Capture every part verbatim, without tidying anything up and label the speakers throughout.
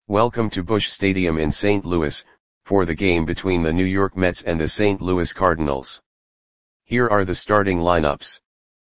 Speaker 1: Welcome to Busch Stadium in Saint Louis, for the game between the New York Mets and the Saint Louis Cardinals. Here are the starting lineups.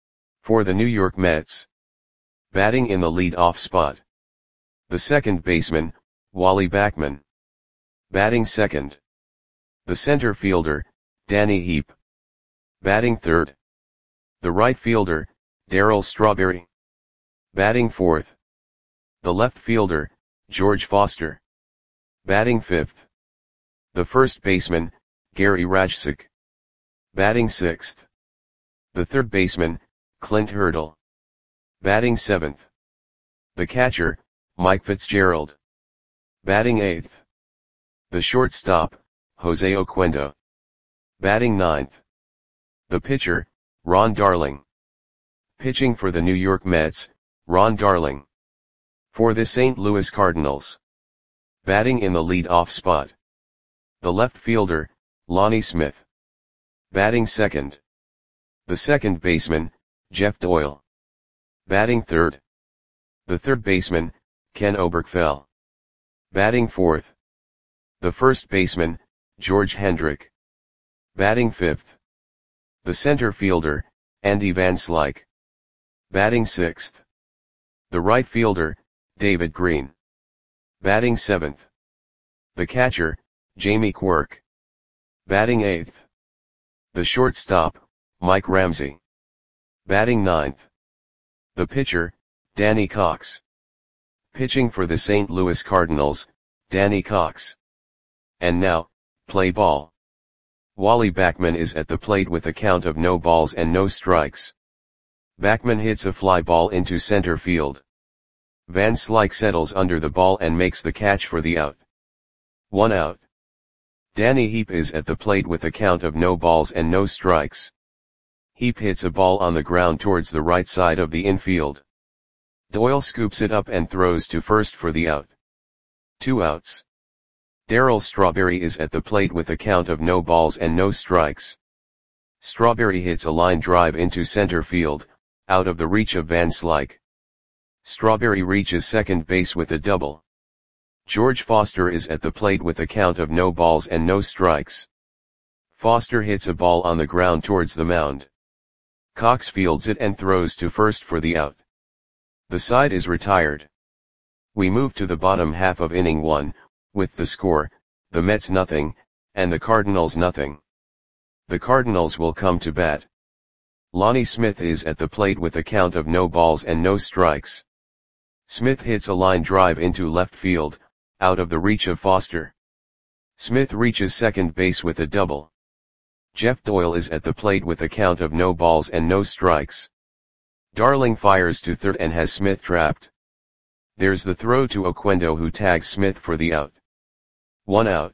Speaker 1: For the New York Mets. Batting in the lead-off spot. The second baseman, Wally Backman. Batting second. The center fielder, Danny Heep. Batting third. The right fielder, Darryl Strawberry. Batting fourth. The left fielder, George Foster. Batting fifth. The first baseman, Gary Rajcik. Batting sixth. The third baseman, Clint Hurdle. Batting seventh. The catcher, Mike Fitzgerald. Batting eighth. The shortstop, Jose Oquendo. Batting ninth. The pitcher, Ron Darling. Pitching for the New York Mets, Ron Darling. For the Saint Louis Cardinals. Batting in the lead-off spot. The left fielder, Lonnie Smith. Batting second. The second baseman, Jeff Doyle. Batting third. The third baseman, Ken Oberkfell. Batting fourth. The first baseman, George Hendrick. Batting fifth. The center fielder, Andy Van Slyke. Batting sixth. The right fielder, David Green. Batting seventh. The catcher, Jamie Quirk. Batting eighth. The shortstop, Mike Ramsey. Batting ninth. The pitcher, Danny Cox. Pitching for the Saint Louis Cardinals, Danny Cox. And now, play ball. Wally Backman is at the plate with a count of no balls and no strikes. Backman hits a fly ball into center field. Van Slyke settles under the ball and makes the catch for the out. One out. Danny Heep is at the plate with a count of no balls and no strikes. Heep hits a ball on the ground towards the right side of the infield. Doyle scoops it up and throws to first for the out. Two outs. Darryl Strawberry is at the plate with a count of no balls and no strikes. Strawberry hits a line drive into center field, out of the reach of Van Slyke. Strawberry reaches second base with a double. George Foster is at the plate with a count of no balls and no strikes. Foster hits a ball on the ground towards the mound. Cox fields it and throws to first for the out. The side is retired. We move to the bottom half of inning one, with the score, the Mets nothing, and the Cardinals nothing. The Cardinals will come to bat. Lonnie Smith is at the plate with a count of no balls and no strikes. Smith hits a line drive into left field, out of the reach of Foster. Smith reaches second base with a double. Jeff Doyle is at the plate with a count of no balls and no strikes. Darling fires to third and has Smith trapped. There's the throw to Oquendo, who tags Smith for the out. One out.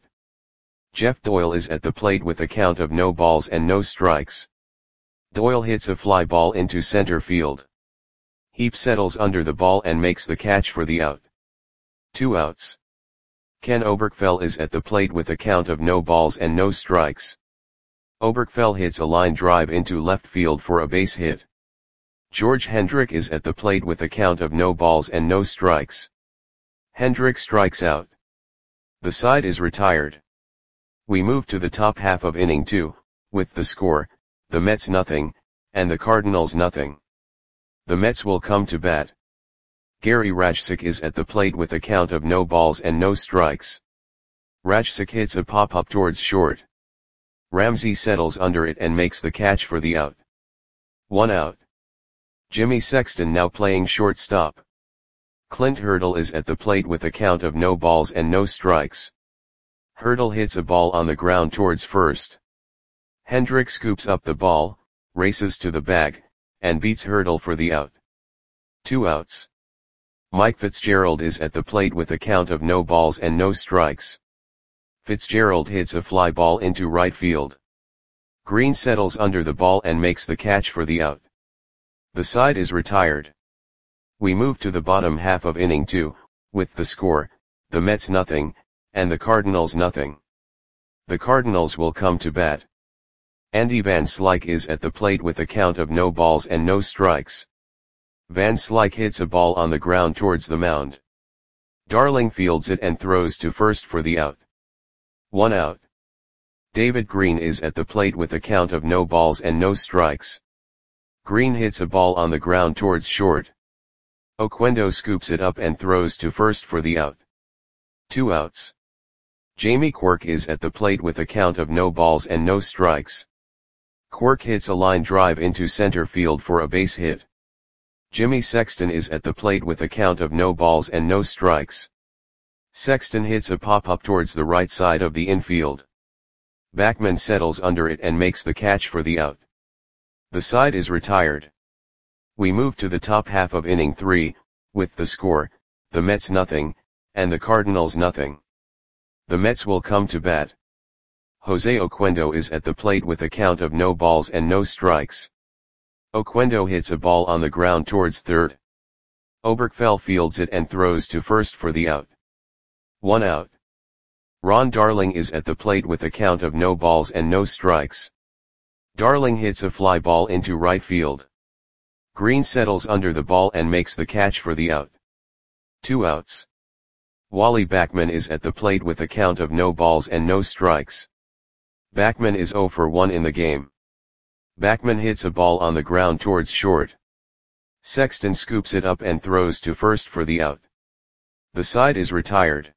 Speaker 1: Jeff Doyle is at the plate with a count of no balls and no strikes. Doyle hits a fly ball into center field. Heep settles under the ball and makes the catch for the out. Two outs. Ken Oberkfell is at the plate with a count of no balls and no strikes. Oberkfell hits a line drive into left field for a base hit. George Hendrick is at the plate with a count of no balls and no strikes. Hendrick strikes out. The side is retired. We move to the top half of inning two, with the score, the Mets nothing, and the Cardinals nothing. The Mets will come to bat. Gary Rajcik is at the plate with a count of no balls and no strikes. Rajcik hits a pop-up towards short. Ramsey settles under it and makes the catch for the out. One out. Jimmy Sexton now playing shortstop. Clint Hurdle is at the plate with a count of no balls and no strikes. Hurdle hits a ball on the ground towards first. Hendrick scoops up the ball, races to the bag, and beats Hurdle for the out. Two outs. Mike Fitzgerald is at the plate with a count of no balls and no strikes. Fitzgerald hits a fly ball into right field. Green settles under the ball and makes the catch for the out. The side is retired. We move to the bottom half of inning two, with the score, the Mets nothing, and the Cardinals nothing. The Cardinals will come to bat. Andy Van Slyke is at the plate with a count of no balls and no strikes. Van Slyke hits a ball on the ground towards the mound. Darling fields it and throws to first for the out. One out. David Green is at the plate with a count of no balls and no strikes. Green hits a ball on the ground towards short. Oquendo scoops it up and throws to first for the out. Two outs. Jamie Quirk is at the plate with a count of no balls and no strikes. Quirk hits a line drive into center field for a base hit. Jimmy Sexton is at the plate with a count of no balls and no strikes. Sexton hits a pop-up towards the right side of the infield. Backman settles under it and makes the catch for the out. The side is retired. We move to the top half of inning three, with the score, the Mets nothing, and the Cardinals nothing. The Mets will come to bat. Jose Oquendo is at the plate with a count of no balls and no strikes. Oquendo hits a ball on the ground towards third. Oberkfell fields it and throws to first for the out. One out. Ron Darling is at the plate with a count of no balls and no strikes. Darling hits a fly ball into right field. Green settles under the ball and makes the catch for the out. Two outs. Wally Backman is at the plate with a count of no balls and no strikes. Backman is oh for one in the game. Backman hits a ball on the ground towards short. Sexton scoops it up and throws to first for the out. The side is retired.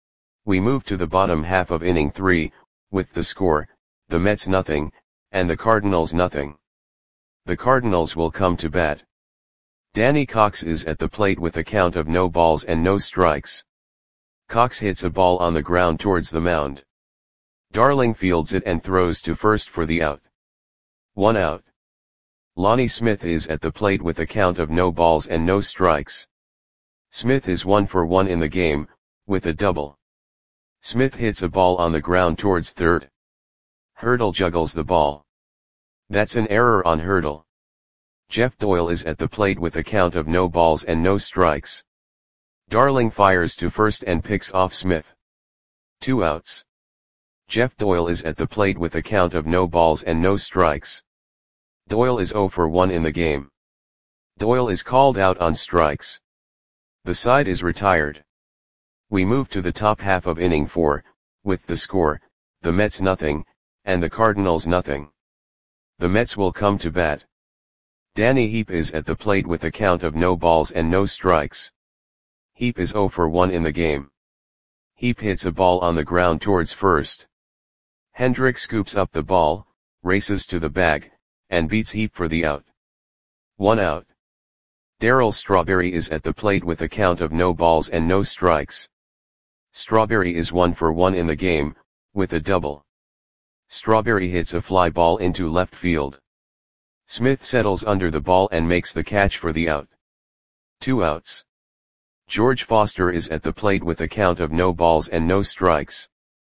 Speaker 1: We move to the bottom half of inning three, with the score, the Mets nothing, and the Cardinals nothing. The Cardinals will come to bat. Danny Cox is at the plate with a count of no balls and no strikes. Cox hits a ball on the ground towards the mound. Darling fields it and throws to first for the out. One out. Lonnie Smith is at the plate with a count of no balls and no strikes. Smith is one for one in the game, with a double. Smith hits a ball on the ground towards third. Hurdle juggles the ball. That's an error on Hurdle. Jeff Doyle is at the plate with a count of no balls and no strikes. Darling fires to first and picks off Smith. Two outs. Jeff Doyle is at the plate with a count of no balls and no strikes. Doyle is oh for one in the game. Doyle is called out on strikes. The side is retired. We move to the top half of inning four, with the score, the Mets nothing, and the Cardinals nothing. The Mets will come to bat. Danny Heap is at the plate with a count of no balls and no strikes. Heap is oh for one in the game. Heap hits a ball on the ground towards first. Hendrick scoops up the ball, races to the bag, and beats Heap for the out. One out. Darryl Strawberry is at the plate with a count of no balls and no strikes. Strawberry is one for one in the game, with a double. Strawberry hits a fly ball into left field. Smith settles under the ball and makes the catch for the out. Two outs. George Foster is at the plate with a count of no balls and no strikes.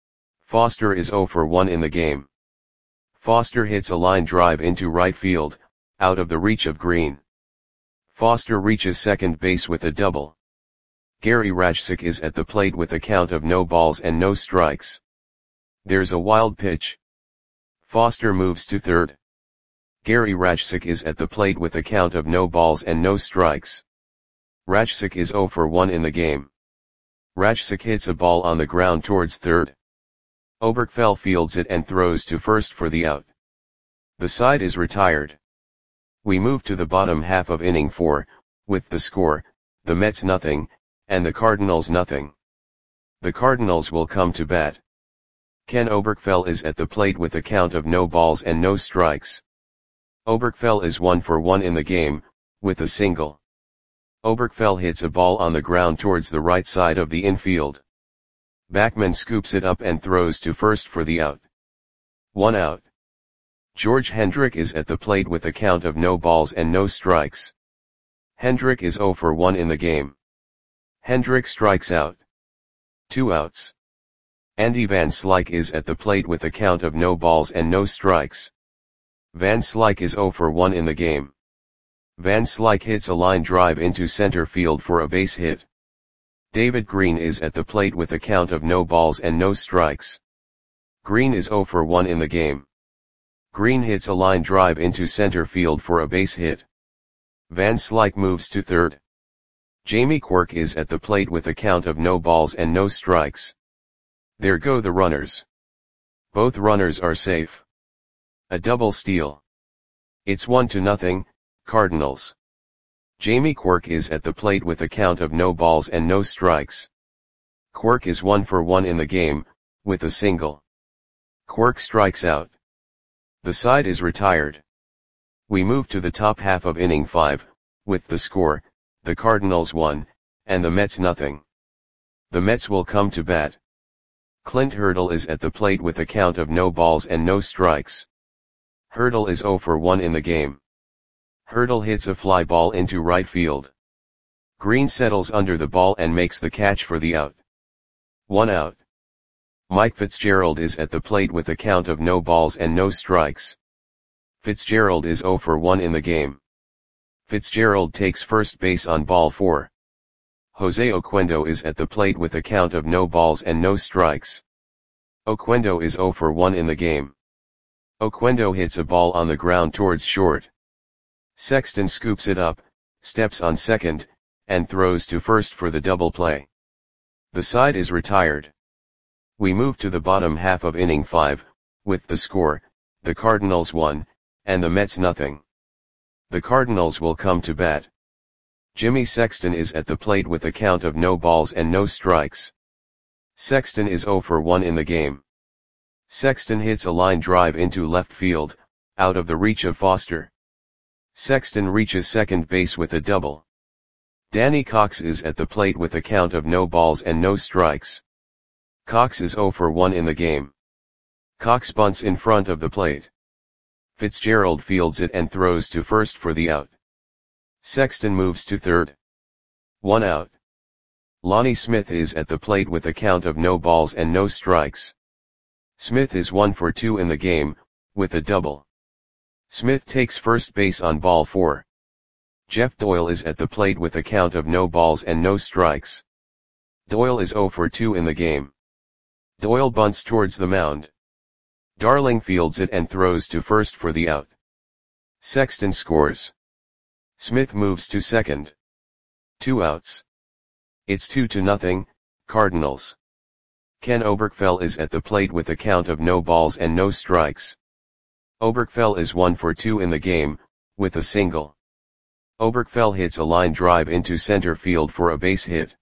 Speaker 1: Foster is oh for one in the game. Foster hits a line drive into right field, out of the reach of Green. Foster reaches second base with a double. Gary Rajcik is at the plate with a count of no balls and no strikes. There's a wild pitch. Foster moves to third. Gary Rajcik is at the plate with a count of no balls and no strikes. Rajcik is oh for one in the game. Rajcik hits a ball on the ground towards third. Oberkfell fields it and throws to first for the out. The side is retired. We move to the bottom half of inning four, with the score, the Mets nothing, and the Cardinals nothing. The Cardinals will come to bat. Ken Oberkfell is at the plate with a count of no balls and no strikes. Oberkfell is one for one in the game, with a single. Oberkfell hits a ball on the ground towards the right side of the infield. Backman scoops it up and throws to first for the out. One out. George Hendrick is at the plate with a count of no balls and no strikes. Hendrick is oh for one in the game. Hendrick strikes out. Two outs. Andy Van Slyke is at the plate with a count of no balls and no strikes. Van Slyke is oh for one in the game. Van Slyke hits a line drive into center field for a base hit. David Green is at the plate with a count of no balls and no strikes. Green is oh for one in the game. Green hits a line drive into center field for a base hit. Van Slyke moves to third. Jamie Quirk is at the plate with a count of no balls and no strikes. There go the runners. Both runners are safe. A double steal. It's one to nothing, Cardinals. Jamie Quirk is at the plate with a count of no balls and no strikes. Quirk is one for one in the game, with a single. Quirk strikes out. The side is retired. We move to the top half of inning five, with the score, the Cardinals one, and the Mets nothing. The Mets will come to bat. Clint Hurdle is at the plate with a count of no balls and no strikes. Hurdle is zero for one in the game. Hurdle hits a fly ball into right field. Green settles under the ball and makes the catch for the out. One out. Mike Fitzgerald is at the plate with a count of no balls and no strikes. Fitzgerald is zero for one in the game. Fitzgerald takes first base on ball four. Jose Oquendo is at the plate with a count of no balls and no strikes. Oquendo is zero for one in the game. Oquendo hits a ball on the ground towards short. Sexton scoops it up, steps on second, and throws to first for the double play. The side is retired. We move to the bottom half of inning five, with the score, the Cardinals one, and the Mets nothing. The Cardinals will come to bat. Jimmy Sexton is at the plate with a count of no balls and no strikes. Sexton is zero for one in the game. Sexton hits a line drive into left field, out of the reach of Foster. Sexton reaches second base with a double. Danny Cox is at the plate with a count of no balls and no strikes. Cox is zero for one in the game. Cox bunts in front of the plate. Fitzgerald fields it and throws to first for the out. Sexton moves to third. One out. Lonnie Smith is at the plate with a count of no balls and no strikes. Smith is one for two in the game, with a double. Smith takes first base on ball four. Jeff Doyle is at the plate with a count of no balls and no strikes. Doyle is zero for two in the game. Doyle bunts towards the mound. Darling fields it and throws to first for the out. Sexton scores. Smith moves to second. Two outs. It's two to nothing, Cardinals. Ken Oberkfell is at the plate with a count of no balls and no strikes. Oberkfell is one for two in the game, with a single. Oberkfell hits a line drive into center field for a base hit.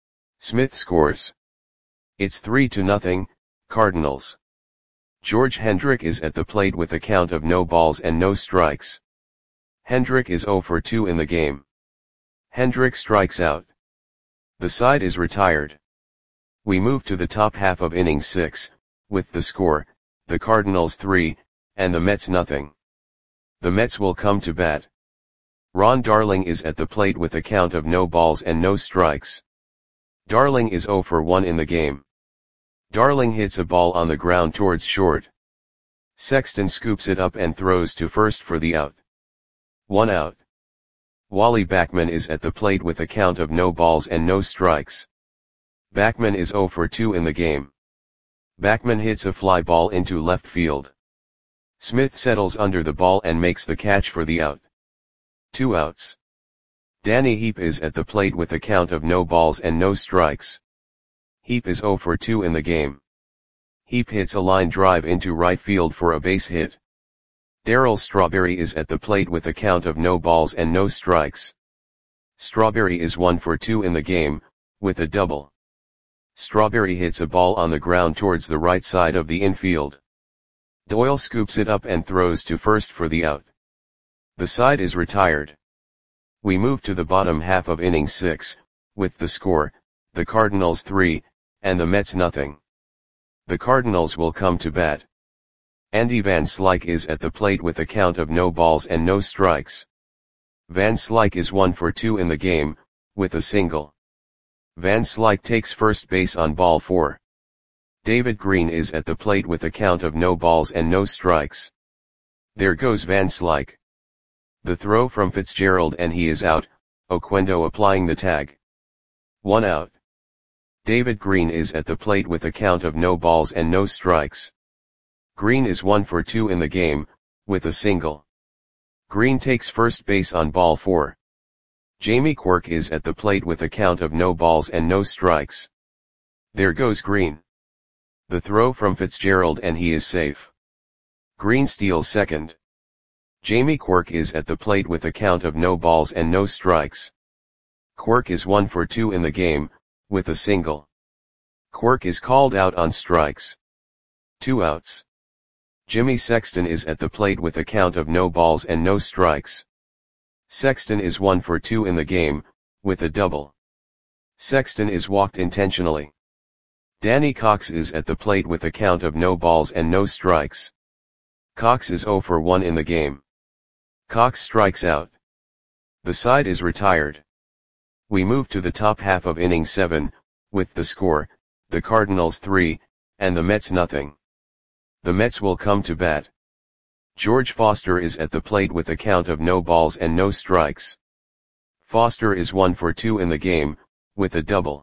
Speaker 1: Smith scores. It's three to nothing, Cardinals. George Hendrick is at the plate with a count of no balls and no strikes. Hendrick is zero for two in the game. Hendrick strikes out. The side is retired. We move to the top half of inning six, with the score, the Cardinals three, and the Mets nothing. The Mets will come to bat. Ron Darling is at the plate with a count of no balls and no strikes. Darling is zero for one in the game. Darling hits a ball on the ground towards short. Sexton scoops it up and throws to first for the out. One out. Wally Backman is at the plate with a count of no balls and no strikes. Backman is zero for two in the game. Backman hits a fly ball into left field. Smith settles under the ball and makes the catch for the out. Two outs. Danny Heap is at the plate with a count of no balls and no strikes. Heap is zero for two in the game. Heap hits a line drive into right field for a base hit. Darryl Strawberry is at the plate with a count of no balls and no strikes. Strawberry is one for two in the game, with a double. Strawberry hits a ball on the ground towards the right side of the infield. Doyle scoops it up and throws to first for the out. The side is retired. We move to the bottom half of inning six, with the score, the Cardinals three, and the Mets nothing. The Cardinals will come to bat. Andy Van Slyke is at the plate with a count of no balls and no strikes. Van Slyke is one for two in the game, with a single. Van Slyke takes first base on ball four. David Green is at the plate with a count of no balls and no strikes. There goes Van Slyke. The throw from Fitzgerald and he is out, Oquendo applying the tag. One out. David Green is at the plate with a count of no balls and no strikes. Green is one for two in the game, with a single. Green takes first base on ball four. Jamie Quirk is at the plate with a count of no balls and no strikes. There goes Green. The throw from Fitzgerald and he is safe. Green steals second. Jamie Quirk is at the plate with a count of no balls and no strikes. Quirk is one for two in the game, with a single. Quirk is called out on strikes. Two outs. Jimmy Sexton is at the plate with a count of no balls and no strikes. Sexton is one for two in the game, with a double. Sexton is walked intentionally. Danny Cox is at the plate with a count of no balls and no strikes. Cox is zero for one in the game. Cox strikes out. The side is retired. We move to the top half of inning seven, with the score, the Cardinals three, and the Mets nothing. The Mets will come to bat. George Foster is at the plate with a count of no balls and no strikes. Foster is one for two in the game, with a double.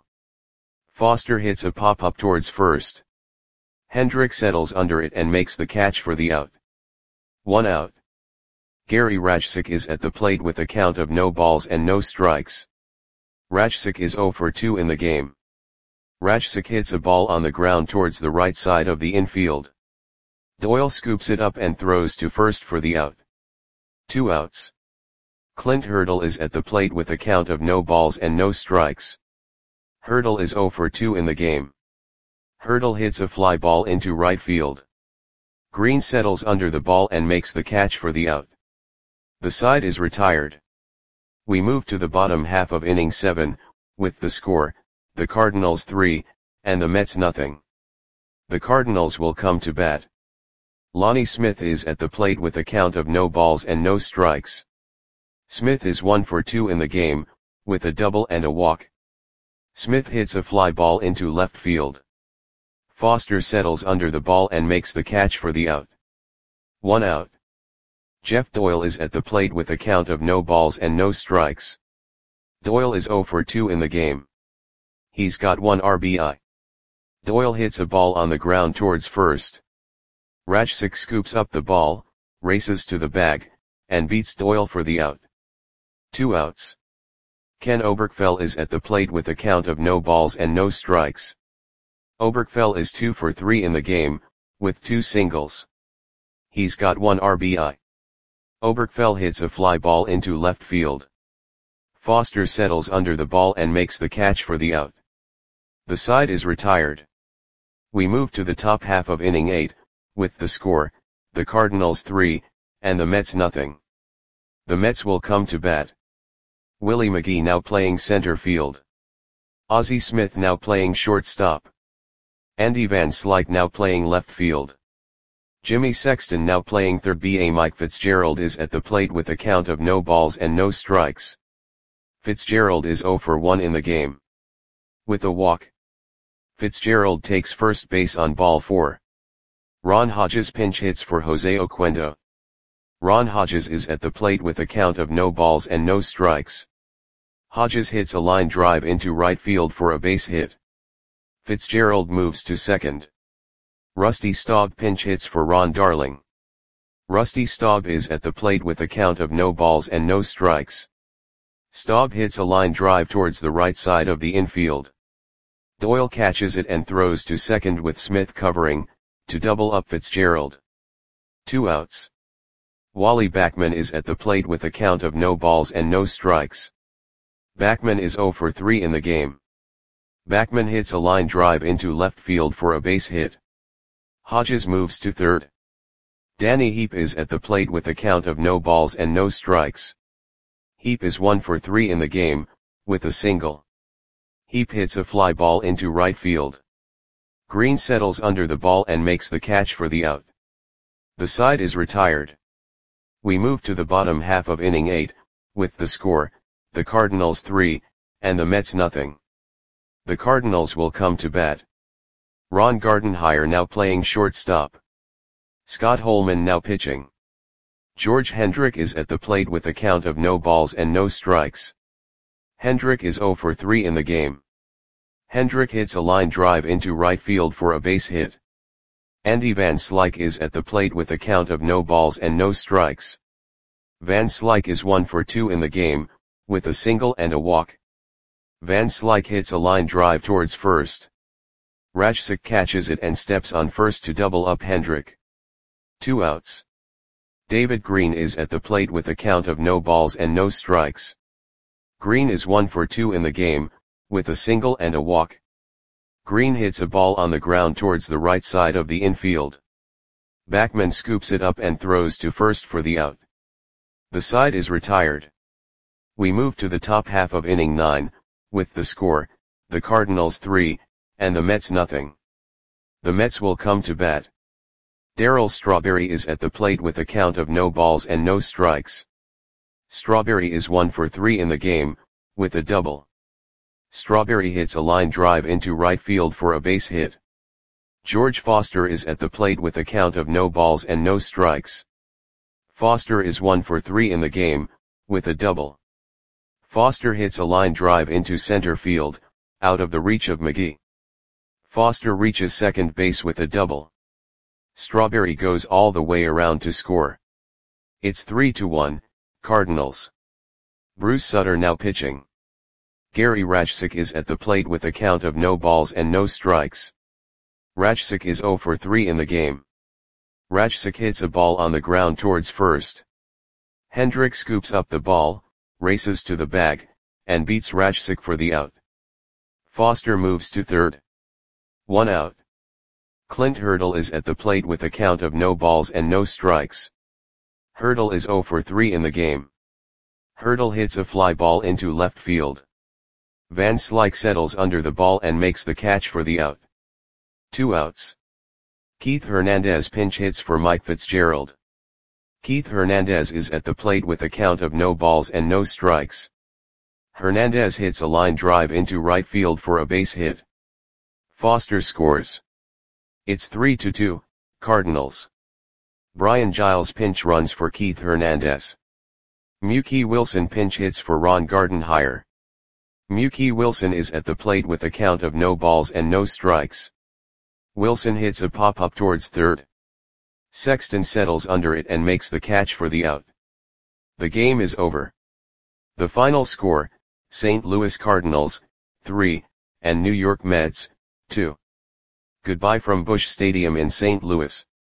Speaker 1: Foster hits a pop-up towards first. Hendrick settles under it and makes the catch for the out. One out. Gary Rajcik is at the plate with a count of no balls and no strikes. Rajcik is zero for two in the game. Rajcik hits a ball on the ground towards the right side of the infield. Doyle scoops it up and throws to first for the out. Two outs. Clint Hurdle is at the plate with a count of no balls and no strikes. Hurdle is zero for two in the game. Hurdle hits a fly ball into right field. Green settles under the ball and makes the catch for the out. The side is retired. We move to the bottom half of inning seven, with the score, the Cardinals three, and the Mets nothing. The Cardinals will come to bat. Lonnie Smith is at the plate with a count of no balls and no strikes. Smith is one for two in the game, with a double and a walk. Smith hits a fly ball into left field. Foster settles under the ball and makes the catch for the out. One out. Jeff Doyle is at the plate with a count of no balls and no strikes. Doyle is zero for two in the game. He's got one R B I. Doyle hits a ball on the ground towards first. Rajcik scoops up the ball, races to the bag, and beats Doyle for the out. Two outs. Ken Oberkfell is at the plate with a count of no balls and no strikes. Oberkfell is two for three in the game, with two singles. He's got one R B I. Oberkfell hits a fly ball into left field. Foster settles under the ball and makes the catch for the out. The side is retired. We move to the top half of inning eight, with the score, the Cardinals three, and the Mets nothing. The Mets will come to bat. Willie McGee now playing center field. Ozzie Smith now playing shortstop. Andy Van Slyke now playing left field. Jimmy Sexton now playing third. Ba Mike Fitzgerald is at the plate with a count of no balls and no strikes. Fitzgerald is zero for one in the game. With a walk. Fitzgerald takes first base on ball four. Ron Hodges pinch hits for Jose Oquendo. Ron Hodges is at the plate with a count of no balls and no strikes. Hodges hits a line drive into right field for a base hit. Fitzgerald moves to second. Rusty Staub pinch hits for Ron Darling. Rusty Staub is at the plate with a count of no balls and no strikes. Staub hits a line drive towards the right side of the infield. Doyle catches it and throws to second with Smith covering, to double up Fitzgerald. Two outs. Wally Backman is at the plate with a count of no balls and no strikes. Backman is zero for three in the game. Backman hits a line drive into left field for a base hit. Hodges moves to third. Danny Heap is at the plate with a count of no balls and no strikes. Heap is one for three in the game, with a single. Heap hits a fly ball into right field. Green settles under the ball and makes the catch for the out. The side is retired. We move to the bottom half of inning eight, with the score, the Cardinals three, and the Mets nothing. The Cardinals will come to bat. Ron Gardenhire now playing shortstop. Scott Holman now pitching. George Hendrick is at the plate with a count of no balls and no strikes. Hendrick is zero for three in the game. Hendrick hits a line drive into right field for a base hit. Andy Van Slyke is at the plate with a count of no balls and no strikes. Van Slyke is one for two in the game, with a single and a walk. Van Slyke hits a line drive towards first. Rajsik catches it and steps on first to double up Hendrick. Two outs. David Green is at the plate with a count of no balls and no strikes. Green is one for two in the game, with a single and a walk. Green hits a ball on the ground towards the right side of the infield. Backman scoops it up and throws to first for the out. The side is retired. We move to the top half of inning nine, with the score, the Cardinals three, and the Mets nothing. The Mets will come to bat. Darryl Strawberry is at the plate with a count of no balls and no strikes. Strawberry is one for three in the game, with a double. Strawberry hits a line drive into right field for a base hit. George Foster is at the plate with a count of no balls and no strikes. Foster is one for three in the game, with a double. Foster hits a line drive into center field, out of the reach of McGee. Foster reaches second base with a double. Strawberry goes all the way around to score. It's three to one, Cardinals. Bruce Sutter now pitching. Gary Rajsik is at the plate with a count of no balls and no strikes. Rajsik is zero for three in the game. Rajsik hits a ball on the ground towards first. Hendrick scoops up the ball, races to the bag, and beats Rajsik for the out. Foster moves to third. One out. Clint Hurdle is at the plate with a count of no balls and no strikes. Hurdle is zero for three in the game. Hurdle hits a fly ball into left field. Van Slyke settles under the ball and makes the catch for the out. Two outs. Keith Hernandez pinch hits for Mike Fitzgerald. Keith Hernandez is at the plate with a count of no balls and no strikes. Hernandez hits a line drive into right field for a base hit. Foster scores. It's three to two, Cardinals. Brian Giles pinch runs for Keith Hernandez. Mookie Wilson pinch hits for Ron Gardenhire. Mookie Wilson is at the plate with a count of no balls and no strikes. Wilson hits a pop-up towards third. Sexton settles under it and makes the catch for the out. The game is over. The final score, Saint Louis Cardinals, three, and New York Mets, two. Goodbye from Busch Stadium in Saint Louis.